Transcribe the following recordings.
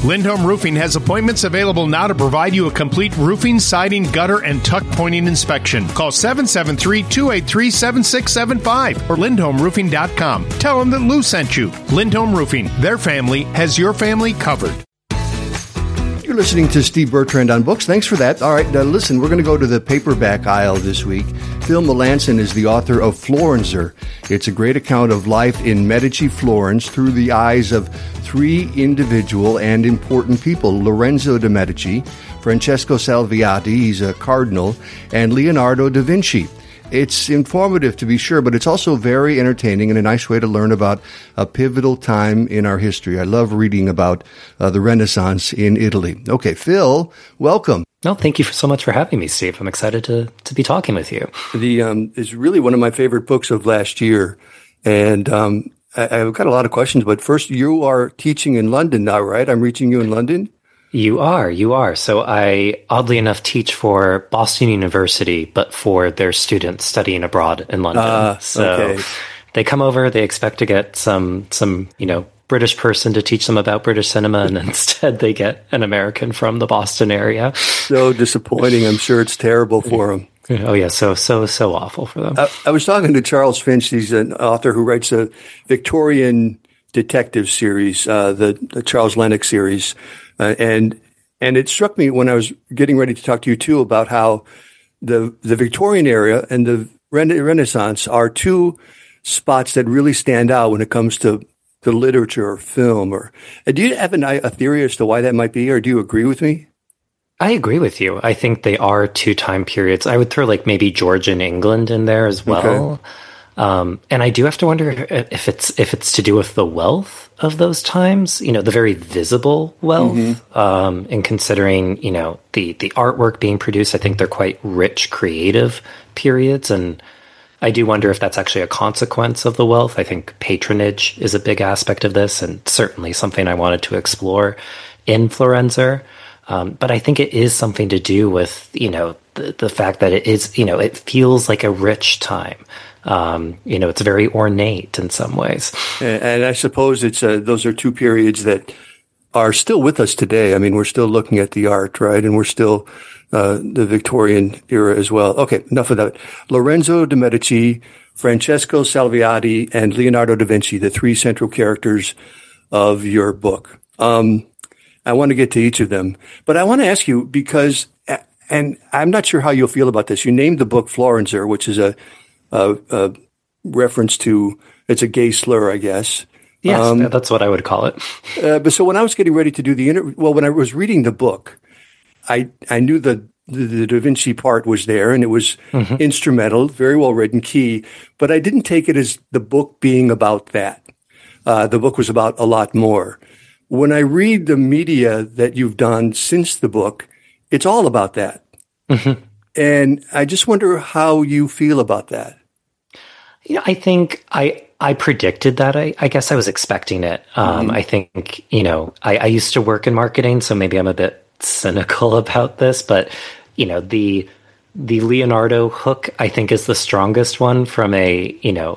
Lindholm Roofing has appointments available now to provide you a complete roofing, siding, gutter, and tuck pointing inspection. Call 773-283-7675 or lindholmroofing.com. Tell them that Lou sent you. Lindholm Roofing, their family has your family covered. You're listening to Steve Bertrand on Books. Thanks for that. All right, listen, we're going to go to the paperback aisle this week. Phil Melanson is the author of Florenzer. It's a great account of life in Medici Florence through the eyes of three individual and important people: Lorenzo de' Medici, Francesco Salviati, he's a cardinal, and Leonardo da Vinci. It's informative, to be sure, but it's also very entertaining and a nice way to learn about a pivotal time in our history. I love reading about the Renaissance in Italy. Okay, Phil, welcome. No, thank you so much for having me, Steve. I'm excited to be talking with you. It's really one of my favorite books of last year, and I've got a lot of questions. But first, you are teaching in London now, right? I'm reaching you in London? You are. So I, oddly enough, teach for Boston University, but for their students studying abroad in London. Okay. They come over, they expect to get some, British person to teach them about British cinema, and instead they get an American from the Boston area. So disappointing. I'm sure it's terrible for them. Oh yeah, so awful for them. I was talking to Charles Finch. He's an author who writes a Victorian detective series, the Charles Lennox series. And it struck me when I was getting ready to talk to you too about how the Victorian era and the Renaissance are two spots that really stand out when it comes to the literature or film. Or do you have a theory as to why that might be, or do you agree with me? I agree with you. I think they are two time periods. I would throw maybe Georgian England in there as well. Okay. And I do have to wonder if it's to do with the wealth of those times, the very visible wealth, and considering, the artwork being produced. I think they're quite rich, creative periods. And I do wonder if that's actually a consequence of the wealth. I think patronage is a big aspect of this, and certainly something I wanted to explore in Florenzer. But I think it is something to do with, the fact that it is, it feels like a rich time. It's very ornate in some ways. And I suppose those are two periods that are still with us today. I mean, we're still looking at the art, right? And we're still, the Victorian era as well. Okay, enough of that. Lorenzo de' Medici, Francesco Salviati, and Leonardo da Vinci, the three central characters of your book. I want to get to each of them, but I want to ask you because, and I'm not sure how you'll feel about this. You named the book Florenzer, which is a reference to, it's a gay slur, I guess. Yes, that's what I would call it. But so when I was getting ready to do the interview, when I was reading the book, I knew the Da Vinci part was there, and it was instrumental, very well written, key, but I didn't take it as the book being about that. The book was about a lot more. When I read the media that you've done since the book, it's all about that. And I just wonder how you feel about that. I think I predicted that. I guess I was expecting it. I think, I used to work in marketing, so maybe I'm a bit cynical about this, but, the Leonardo hook, I think, is the strongest one from a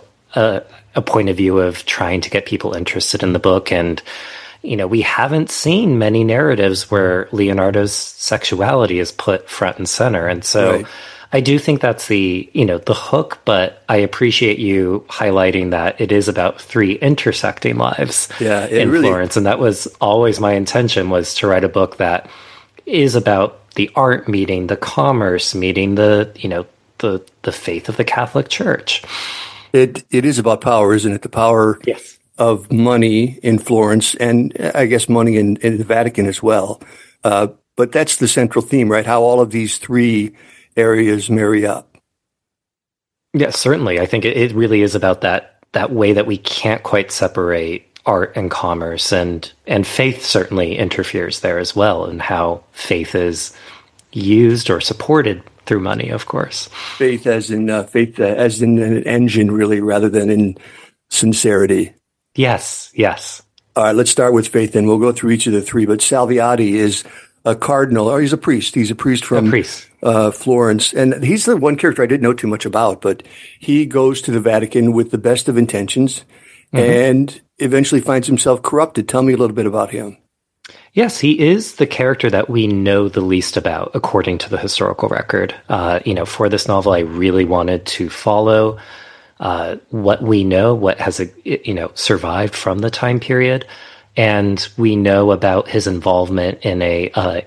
point of view of trying to get people interested in the book. And, we haven't seen many narratives where Leonardo's sexuality is put front and center. And so right. I do think that's the hook, but I appreciate you highlighting that it is about three intersecting lives in Florence. And that was always my intention, was to write a book that is about the art meeting the commerce, meeting the faith of the Catholic Church. It is about power, isn't it? The power of money in Florence, and I guess money in the Vatican as well. But that's the central theme, right? How all of these three areas marry up. Yes, certainly. I think it really is about that way that we can't quite separate art and commerce, and faith certainly interferes there as well, and how faith is used or supported through money, of course. Faith as in an engine, really, rather than in sincerity. Yes. All right, let's start with faith, and we'll go through each of the three. But Salviati is a cardinal, or he's a priest. He's a priest from Florence. And he's the one character I didn't know too much about, but he goes to the Vatican with the best of intentions and eventually finds himself corrupted. Tell me a little bit about him. Yes, he is the character that we know the least about, according to the historical record. For this novel, I really wanted to follow what we know, what has survived from the time period, and we know about his involvement in a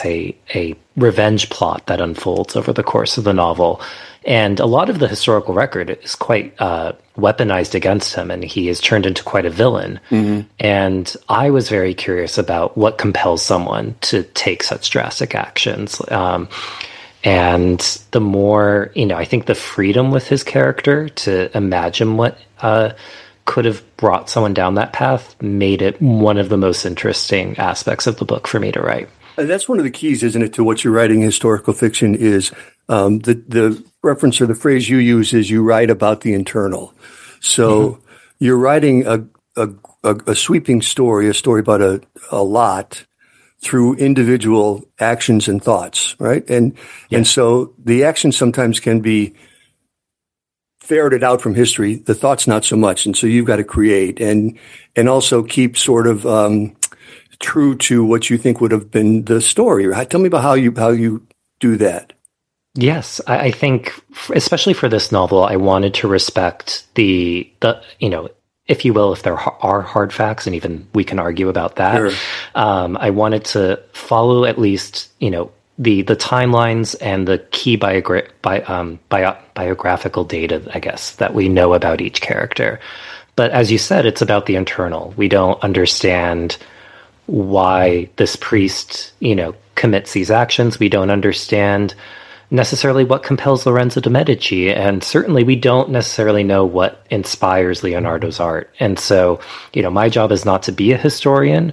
revenge plot that unfolds over the course of the novel. And a lot of the historical record is quite weaponized against him, and he is turned into quite a villain. Mm-hmm. And I was very curious about what compels someone to take such drastic actions. And the more, I think the freedom with his character to imagine what could have brought someone down that path made it one of the most interesting aspects of the book for me to write. And that's one of the keys, isn't it, to what you're writing in historical fiction is the reference or the phrase you use is you write about the internal. So you're writing a sweeping story, a story about a lot through individual actions and thoughts, right? And so the actions sometimes can be ferreted out from history, the thoughts not so much. And so you've got to create and also keep sort of true to what you think would have been the story. Right? Tell me about how you do that. Yes, I think, especially for this novel, I wanted to respect the if you will, if there are hard facts, and even we can argue about that. Sure. I wanted to follow at least, the timelines and the key biographical data, I guess, that we know about each character. But as you said, it's about the internal. We don't understand why this priest, commits these actions. We don't understand necessarily what compels Lorenzo de' Medici, and certainly we don't necessarily know what inspires Leonardo's art. And so, my job is not to be a historian.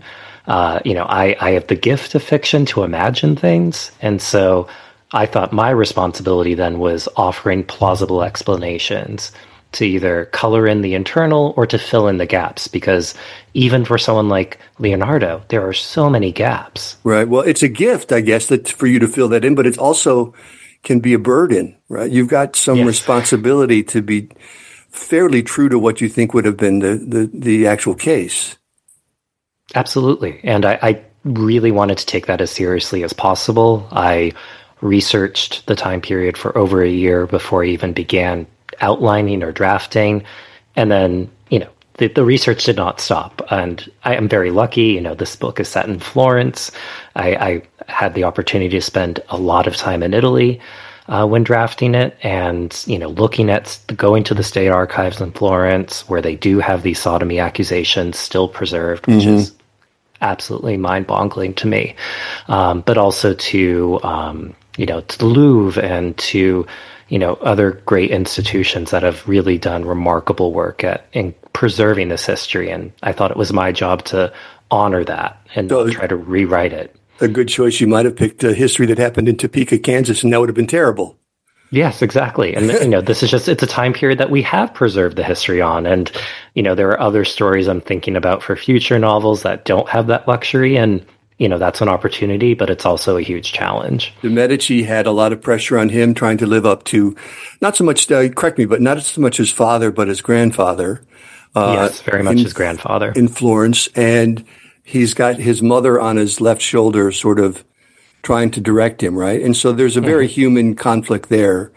I have the gift of fiction to imagine things, and so I thought my responsibility then was offering plausible explanations to either color in the internal or to fill in the gaps, because even for someone like Leonardo, there are so many gaps. Right. Well, it's a gift, I guess, that for you to fill that in, but it's also can be a burden, right? You've got some responsibility to be fairly true to what you think would have been the actual case. Absolutely. And I really wanted to take that as seriously as possible. I researched the time period for over a year before I even began outlining or drafting. And then, the research did not stop. And I am very lucky. This book is set in Florence. I had the opportunity to spend a lot of time in Italy when drafting it, and going to the state archives in Florence, where they do have these sodomy accusations still preserved, which is absolutely mind-boggling to me. But also to the Louvre and to other great institutions that have really done remarkable work in preserving this history. And I thought it was my job to honor that and try to rewrite it. A good choice. You might have picked a history that happened in Topeka, Kansas, and that would have been terrible. Yes, exactly. And, this is it's a time period that we have preserved the history on. And, there are other stories I'm thinking about for future novels that don't have that luxury. And, that's an opportunity, but it's also a huge challenge. De' Medici had a lot of pressure on him trying to live up to, not so much, correct me, but not so much his father, but his grandfather. Yes, very much his grandfather. In Florence. And he's got his mother on his left shoulder sort of trying to direct him, right? And so there's a very human conflict there.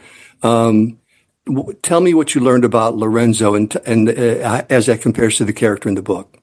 Tell me what you learned about Lorenzo and as that compares to the character in the book.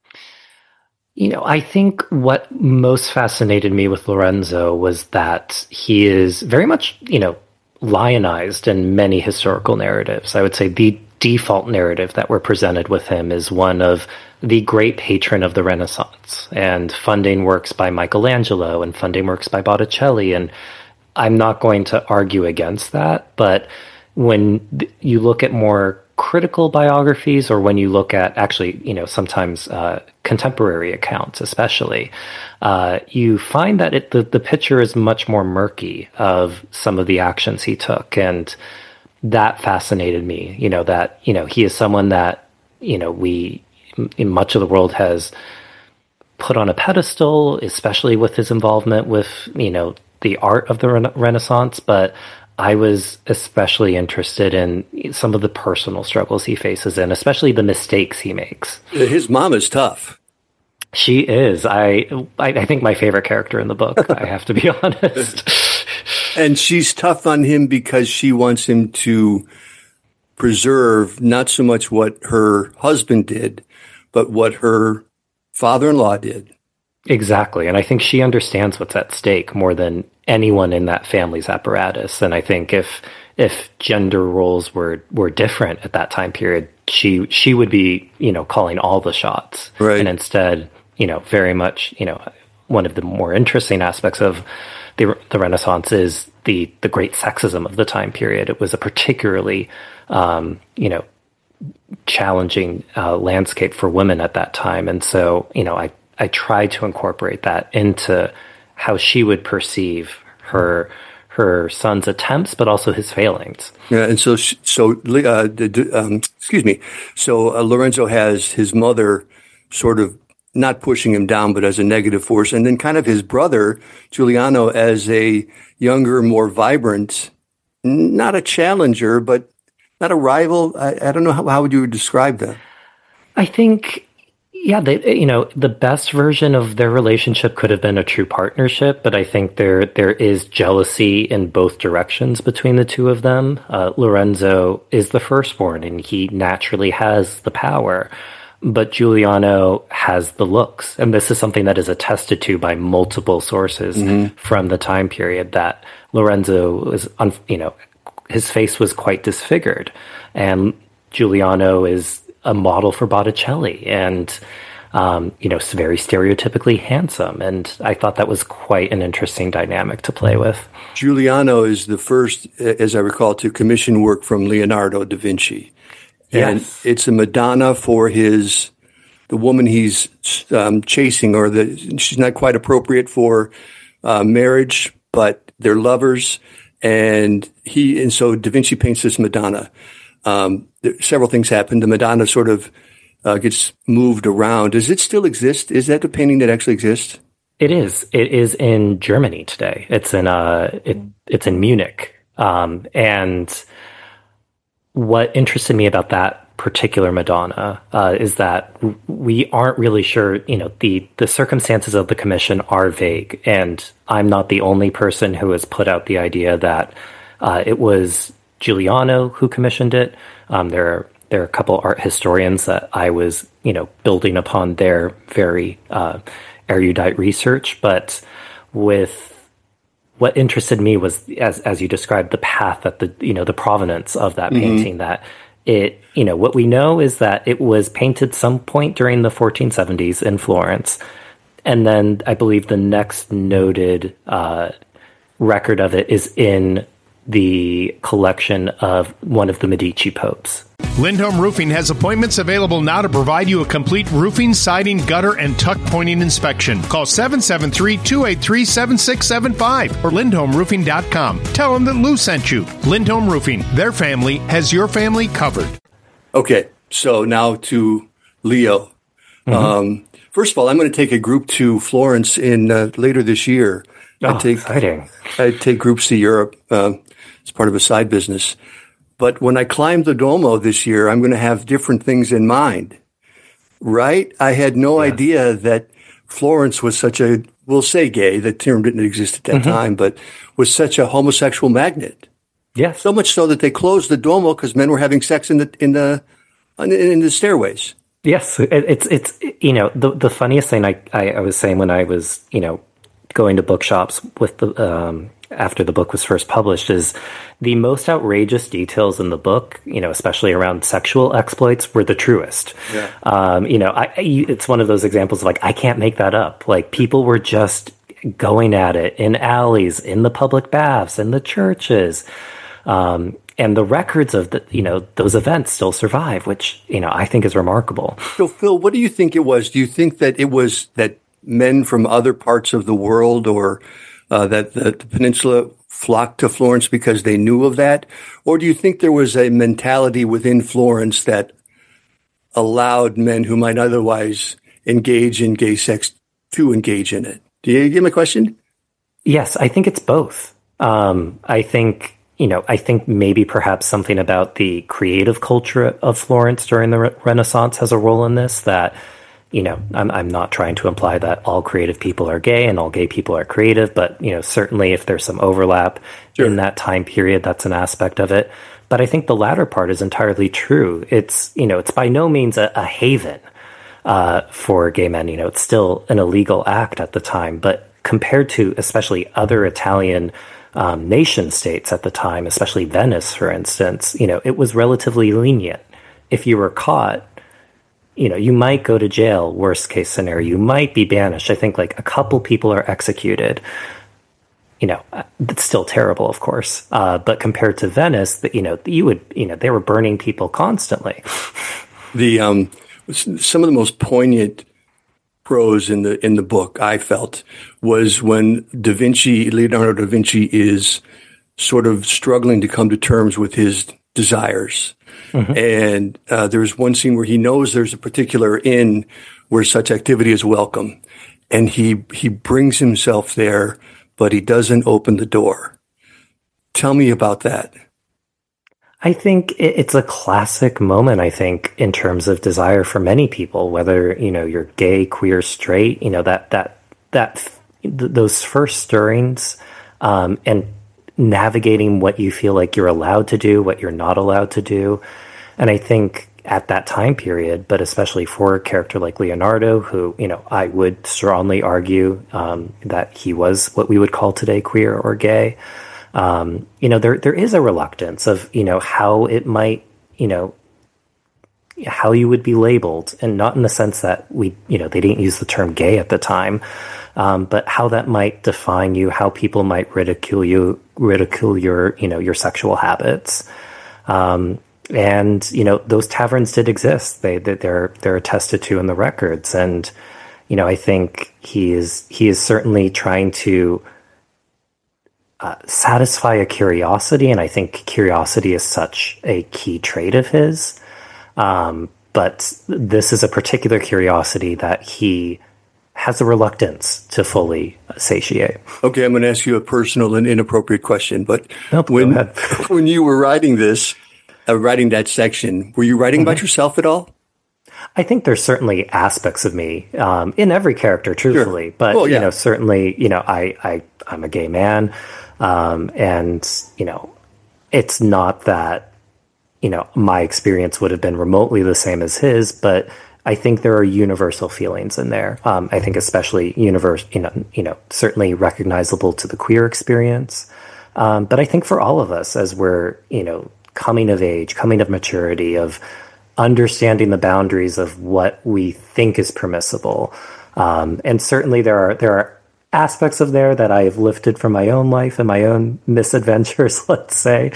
I think what most fascinated me with Lorenzo was that he is very much, lionized in many historical narratives. I would say the default narrative that we're presented with him is one of the great patron of the Renaissance and funding works by Michelangelo and funding works by Botticelli. And I'm not going to argue against that, but when you look at more critical biographies, or when you look at actually, sometimes contemporary accounts, especially, you find that the picture is much more murky of some of the actions he took, and that fascinated me. He is someone that we in much of the world has put on a pedestal, especially with his involvement with the art of the Renaissance, but I was especially interested in some of the personal struggles he faces and especially the mistakes he makes. His mom is tough. She is. I think my favorite character in the book, I have to be honest. And she's tough on him because she wants him to preserve not so much what her husband did, but what her father-in-law did. Exactly. And I think she understands what's at stake more than anyone in that family's apparatus. And I think if gender roles were different at that time period, she would be, calling all the shots. Right. And instead, very much, one of the more interesting aspects of the Renaissance is the great sexism of the time period. It was a particularly, challenging landscape for women at that time. And so, I tried to incorporate that into how she would perceive her son's attempts, but also his failings. Yeah, and so Lorenzo has his mother sort of not pushing him down, but as a negative force, and then kind of his brother Giuliano as a younger, more vibrant, not a challenger, but not a rival. I don't know how would you describe that? I think. Yeah, the best version of their relationship could have been a true partnership, but I think there is jealousy in both directions between the two of them. Lorenzo is the firstborn, and he naturally has the power, but Giuliano has the looks, and this is something that is attested to by multiple sources from the time period, that Lorenzo is, his face was quite disfigured, and Giuliano is a model for Botticelli, and very stereotypically handsome. And I thought that was quite an interesting dynamic to play with. Giuliano is the first, as I recall, to commission work from Leonardo da Vinci. And yes. It's a Madonna for the woman he's chasing, she's not quite appropriate for marriage, but they're lovers. And so Da Vinci paints this Madonna. Several things happen. The Madonna sort of gets moved around. Does it still exist? Is that the painting that actually exists? It is. It is in Germany today. It's in it's in Munich. And what interested me about that particular Madonna is that we aren't really sure. The circumstances of the commission are vague, and I'm not the only person who has put out the idea that it was Giuliano who commissioned it. There are a couple art historians that I was, building upon their very erudite research. But what interested me was, as you described, the path that the provenance of that painting. That it, what we know is that it was painted some point during the 1470s in Florence, and then I believe the next noted record of it is in the collection of one of the Medici popes. Lindholm Roofing has appointments available now to provide you a complete roofing, siding, gutter, and tuck pointing inspection. Call 773-283-7675 or LindholmRoofing.com. Tell them that Lou sent you. Lindholm Roofing, their family has your family covered. Okay, so now to Leo. First of all, I'm going to take a group to Florence in later this year. Exciting. I take groups to Europe. It's part of a side business. But when I climb the Duomo this year, I'm going to have different things in mind, right? I had no idea that Florence was such a, we'll say gay, the term didn't exist at that time, but was such a homosexual magnet. Yes. So much so that they closed the Duomo because men were having sex in the stairways. Yes. It's the funniest thing I was saying when I was, going to bookshops with the after the book was first published is the most outrageous details in the book, especially around sexual exploits, were the truest. Yeah. It's one of those examples of like, I can't make that up. Like, people were just going at it in alleys, in the public baths, in the churches. And the records of those events still survive, which, I think is remarkable. So Phil, what do you think it was? Do you think that it was that men from other parts of the world or that the peninsula flocked to Florence because they knew of that? Or do you think there was a mentality within Florence that allowed men who might otherwise engage in gay sex to engage in it? Do you get my question? Yes, I think it's both. I think maybe perhaps something about the creative culture of Florence during the Renaissance has a role in this, that I'm not trying to imply that all creative people are gay and all gay people are creative, but, certainly if there's some overlap in that time period, that's an aspect of it. But I think the latter part is entirely true. It's by no means a haven for gay men. It's still an illegal act at the time, but compared to especially other Italian nation states at the time, especially Venice, for instance, it was relatively lenient. If you were caught, you might go to jail, worst case scenario. You might be banished. I think like a couple people are executed. It's still terrible, of course. But compared to Venice, they were burning people constantly. Some of the most poignant prose in the book, I felt, was when Leonardo da Vinci is sort of struggling to come to terms with his desires. Mm-hmm. And there's one scene where he knows there's a particular inn where such activity is welcome. And he brings himself there, but he doesn't open the door. Tell me about that. I think it's a classic moment, I think, in terms of desire for many people, whether, you're gay, queer, straight, those first stirrings, and navigating what you feel like you're allowed to do, what you're not allowed to do. And I think at that time period, but especially for a character like Leonardo, who, I would strongly argue that he was what we would call today queer or gay. There is a reluctance of, how it might, how you would be labeled, and not in the sense that they didn't use the term gay at the time, but how that might define you, how people might ridicule your, your sexual habits. And those taverns did exist. They're attested to in the records. And, I think he is certainly trying to satisfy a curiosity. And I think curiosity is such a key trait of his. But this is a particular curiosity that he has a reluctance to fully satiate. Okay, I'm going to ask you a personal and inappropriate question, but nope, when you were writing this, writing that section, were you writing about yourself at all? I think there's certainly aspects of me in every character, truthfully. Sure. But, well, certainly, I'm a gay man. And, it's not that, my experience would have been remotely the same as his, but I think there are universal feelings in there. I think especially certainly recognizable to the queer experience. But I think for all of us, as we're, coming of age, coming of maturity, of understanding the boundaries of what we think is permissible. And certainly there are aspects of there that I have lifted from my own life and my own misadventures, let's say.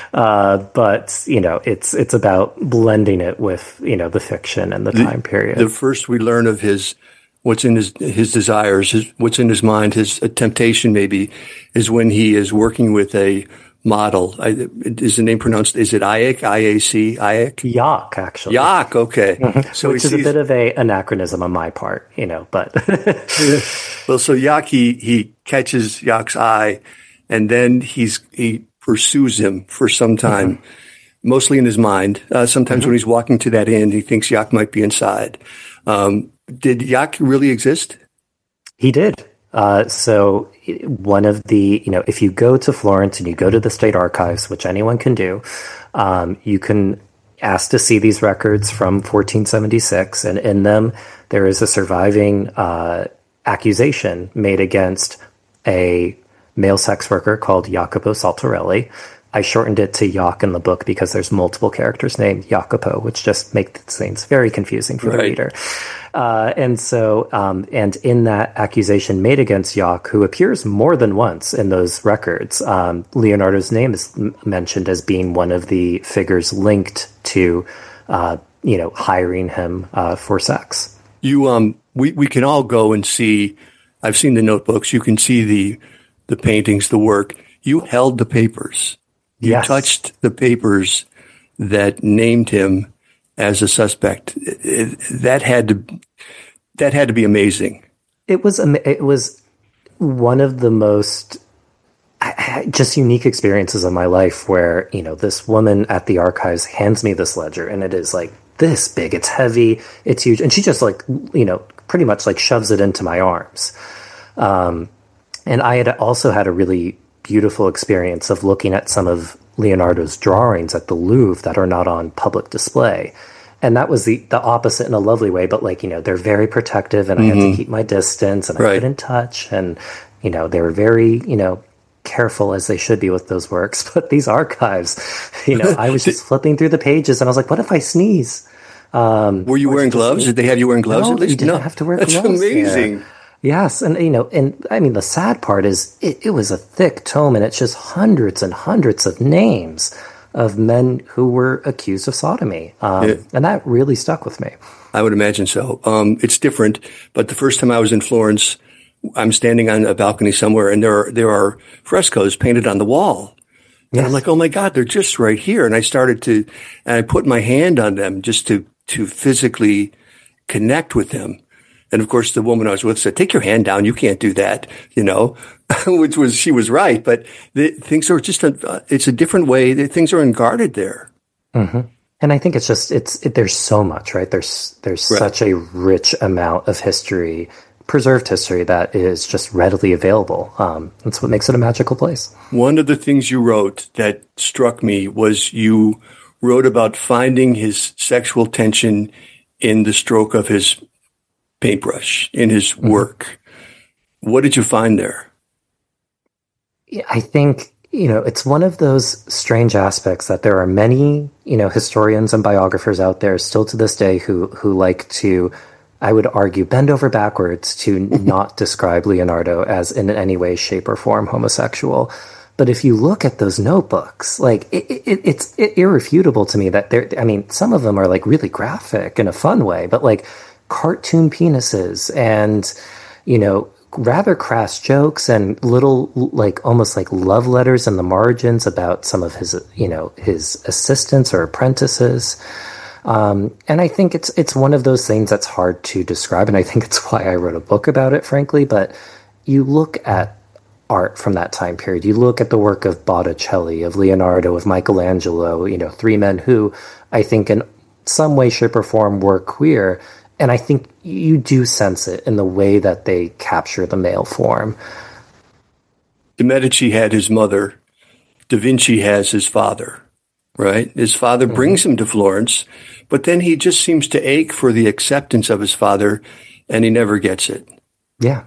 But, it's about blending it with, the fiction and the time period. The first we learn of what's in his desires, what's in his mind, his temptation maybe, is when he is working with a model. Is the name pronounced, is it Iac? IAC? Iac? Yac, actually. Yac, okay. Mm-hmm. So which is a bit of a anachronism on my part, but. Well, so Yac, he catches Yac's eye, and then he pursues him for some time, mostly in his mind. Sometimes when he's walking to that inn, he thinks Yac might be inside. Did Yac really exist? He did. So one of the, if you go to Florence and you go to the State Archives, which anyone can do, you can ask to see these records from 1476. And in them, there is a surviving accusation made against a male sex worker called Jacopo Saltarelli. I shortened it to Yac in the book because there's multiple characters named Jacopo, which just make things very confusing for the reader. And in that accusation made against Yac, who appears more than once in those records, Leonardo's name is mentioned as being one of the figures linked to, hiring him for sex. We can all go and see. I've seen the notebooks. You can see the paintings, the work. You held the papers. You touched the papers that named him as a suspect. That had to be amazing. It was one of the most just unique experiences of my life where, this woman at the archives hands me this ledger, and it is like this big. It's heavy. It's huge. And she just like, pretty much like shoves it into my arms. And I had also had a really beautiful experience of looking at some of Leonardo's drawings at the Louvre that are not on public display. And that was the opposite in a lovely way, but like, they're very protective and I had to keep my distance and I couldn't touch. And, they were very, careful as they should be with those works. But these archives, I was just flipping through the pages and I was like, what if I sneeze? Were you wearing gloves? Did they have you wearing gloves no, at least? You didn't have to wear gloves. That's amazing. Here. Yes. And, and I mean, the sad part is it was a thick tome and it's just hundreds and hundreds of names of men who were accused of sodomy. And that really stuck with me. I would imagine so. It's different. But the first time I was in Florence, I'm standing on a balcony somewhere and there are frescoes painted on the wall. Yes. And I'm like, oh my God, they're just right here. And I put my hand on them just to physically connect with them. And of course, the woman I was with said, take your hand down. You can't do that, she was right. But things are just, it's a different way. Things are unguarded there. Mm-hmm. And I think it's just, there's so much, right? There's such a rich amount of history, preserved history that is just readily available. That's what makes it a magical place. One of the things you wrote that struck me was you wrote about finding his sexual tension in the stroke of his paintbrush, in his work. What did you find there? I think, it's one of those strange aspects that there are many, historians and biographers out there still to this day who like to, I would argue, bend over backwards to not describe Leonardo as in any way, shape, or form homosexual. But if you look at those notebooks, like it's irrefutable to me that some of them are like really graphic in a fun way, but like cartoon penises and, rather crass jokes and little, like almost like love letters in the margins about some of his, his assistants or apprentices. And I think it's one of those things that's hard to describe. And I think it's why I wrote a book about it, frankly. But you look at art from that time period, you look at the work of Botticelli, of Leonardo, of Michelangelo, three men who I think in some way, shape, or form were queer. And I think you do sense it in the way that they capture the male form. De Medici had his mother. Da Vinci has his father, right? His father brings him to Florence, but then he just seems to ache for the acceptance of his father, and he never gets it. Yeah.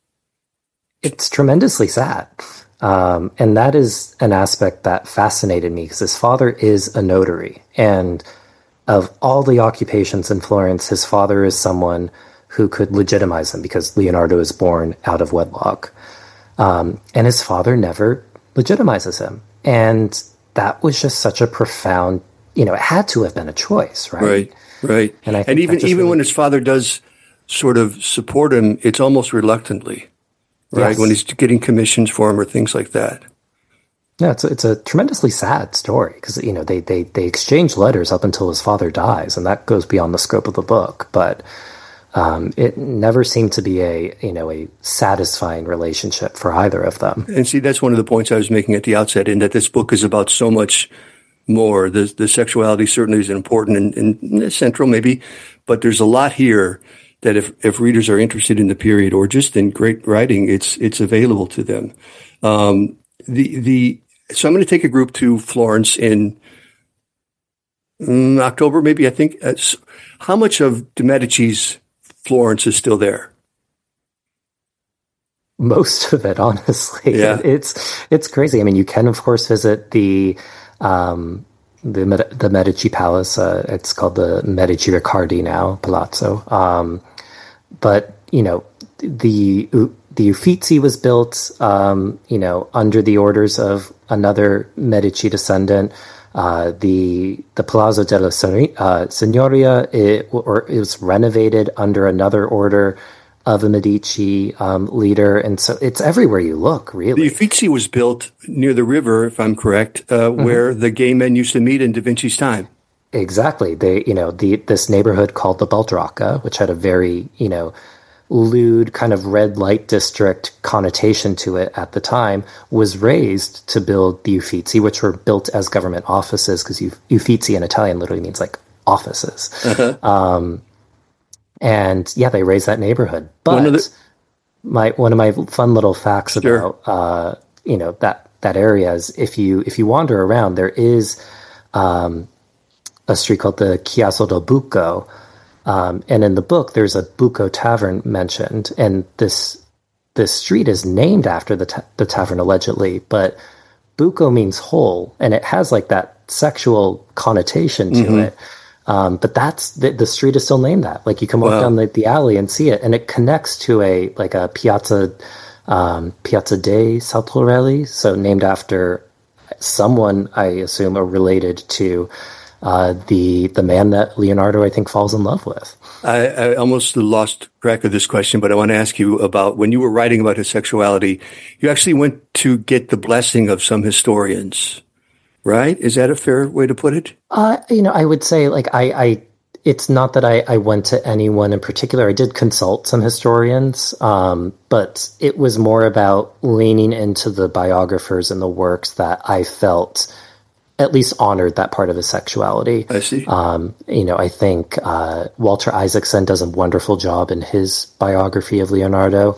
It's tremendously sad. And that is an aspect that fascinated me because his father is a notary. And of all the occupations in Florence, his father is someone who could legitimize him because Leonardo is born out of wedlock. And his father never legitimizes him. And that was just such a profound, it had to have been a choice, right? Right. And even when his father does sort of support him, it's almost reluctantly, right? Yes. When he's getting commissions for him or things like that. Yeah, it's a tremendously sad story because, they exchange letters up until his father dies, and that goes beyond the scope of the book. But it never seemed to be a satisfying relationship for either of them. And see, that's one of the points I was making at the outset, in that this book is about so much more. The sexuality certainly is important and central, maybe, but there's a lot here that if readers are interested in the period or just in great writing, it's available to them. So I'm going to take a group to Florence in October, maybe, I think. How much of De Medici's Florence is still there? Most of it, honestly. Yeah. It's crazy. I mean, you can, of course, visit the Medici Palace. It's called the Medici Riccardi now, Palazzo. But, the Uffizi was built, under the orders of another Medici descendant. The Palazzo della Signoria, it was renovated under another order of a Medici leader, and so it's everywhere you look, really. The Uffizi was built near the river, if I'm correct, where the gay men used to meet in Da Vinci's time. Exactly. This neighborhood called the Baldracca, which had a very, lewd kind of red light district connotation to it at the time, was raised to build the Uffizi, which were built as government offices, because Uffizi in Italian literally means like offices. And yeah, they raised that neighborhood. But one of my fun little facts about that area is if you wander around, there is a street called the Chiasso del Buco, and in the book there's a Buco tavern mentioned, and this street is named after the tavern allegedly, but Buco means hole, and it has like that sexual connotation to it. But that's the street is still named that. Like you can walk down the alley and see it, and it connects to a Piazza dei Saltorelli, so named after someone I assume are related to the man that Leonardo I think falls in love with. I almost lost track of this question, but I want to ask you about when you were writing about his sexuality, you actually went to get the blessing of some historians. Right? Is that a fair way to put it? I would say it's not that I went to anyone in particular. I did consult some historians, but it was more about leaning into the biographers and the works that I felt at least honored that part of his sexuality. I see. I think Walter Isaacson does a wonderful job in his biography of Leonardo.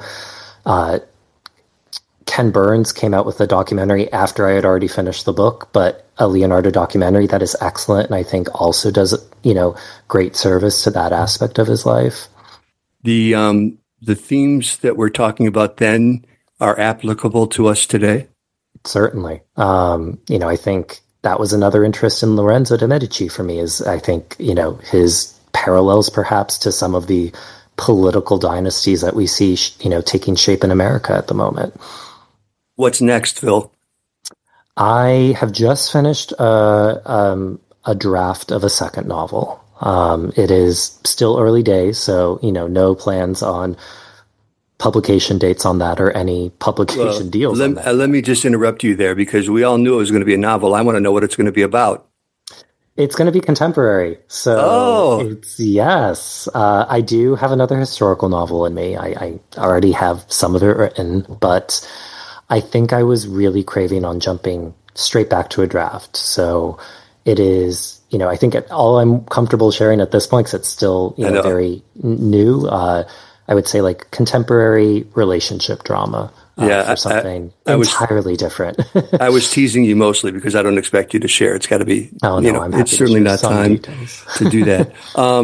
Ken Burns came out with a documentary after I had already finished the book, but a Leonardo documentary that is excellent, and I think also does, great service to that aspect of his life. The themes that we're talking about then are applicable to us today? Certainly. I think that was another interest in Lorenzo de' Medici for me, is I think, his parallels perhaps to some of the political dynasties that we see, taking shape in America at the moment. What's next, Phil? I have just finished a draft of a second novel. It is still early days, so, no plans on publication dates on that or any publication deals on that. Let me just interrupt you there, because we all knew it was going to be a novel. I want to know what it's going to be about. It's going to be contemporary. So yes, I do have another historical novel in me. I already have some of it written, but I think I was really craving on jumping straight back to a draft. So it is, I think all I'm comfortable sharing at this point, because it's still very new, I would say like contemporary relationship drama. For something entirely different. I was teasing you mostly because I don't expect you to share. It's got to be, it's certainly not time to do that.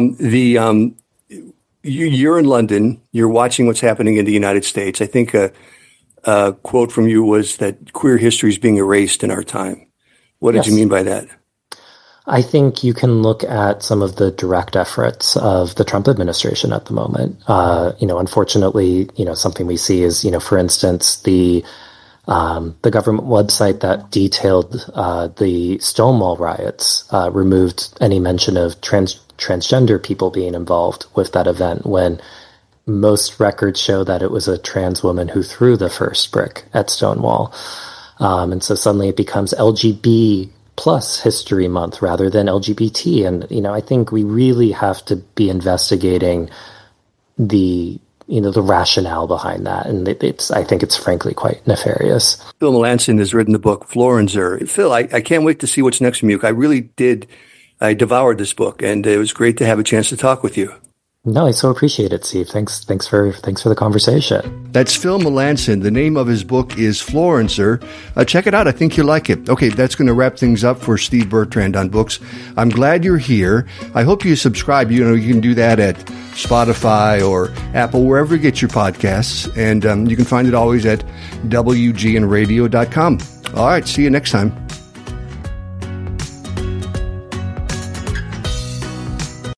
You're in London. You're watching what's happening in the United States. I think a quote from you was that queer history is being erased in our time. What did you mean by that? I think you can look at some of the direct efforts of the Trump administration at the moment. Unfortunately, something we see is, for instance, the government website that detailed the Stonewall riots removed any mention of transgender people being involved with that event, when most records show that it was a trans woman who threw the first brick at Stonewall. And so suddenly it becomes LGBT plus History Month rather than LGBT. And, I think we really have to be investigating the rationale behind that. And I think it's frankly quite nefarious. Phil Melanson has written the book Florenzer. Phil, I can't wait to see what's next from you. I devoured this book, and it was great to have a chance to talk with you. No, I so appreciate it, Steve. Thanks for the conversation. That's Phil Melanson. The name of his book is Florenzer. Check it out. I think you'll like it. Okay, that's going to wrap things up for Steve Bertrand on Books. I'm glad you're here. I hope you subscribe. You can do that at Spotify or Apple, wherever you get your podcasts. And you can find it always at WGNradio.com. All right, see you next time.